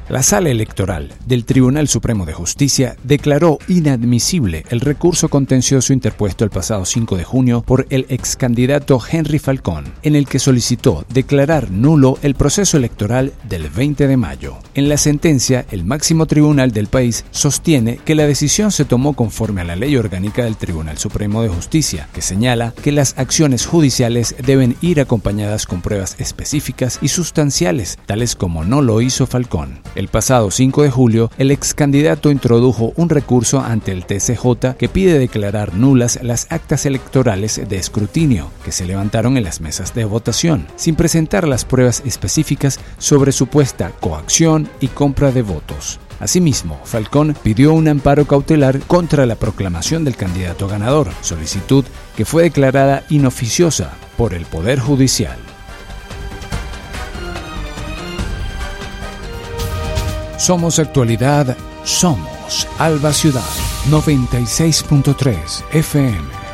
La Sala Electoral del Tribunal Supremo de Justicia declaró inadmisible el recurso contencioso interpuesto el pasado 5 de junio por el ex candidato Henry Falcón, en el que solicitó declarar nulo el proceso electoral del 20 de mayo. En la sentencia, el máximo tribunal del país sostiene que la decisión se tomó conforme a la Ley Orgánica del Tribunal Supremo de Justicia, que señala que las acciones judiciales deben ir acompañadas con pruebas específicas y sustanciales, tales como no lo hizo Falcón. El pasado 5 de julio, el ex candidato introdujo un recurso ante el TCJ que pide declarar nulas las actas electorales de escrutinio que se levantaron en las mesas de votación, sin presentar las pruebas específicas sobre supuesta coacción y compra de votos. Asimismo, Falcón pidió un amparo cautelar contra la proclamación del candidato ganador, solicitud que fue declarada inoficiosa por el Poder Judicial. Somos Actualidad, somos Alba Ciudad, 96.3 FM.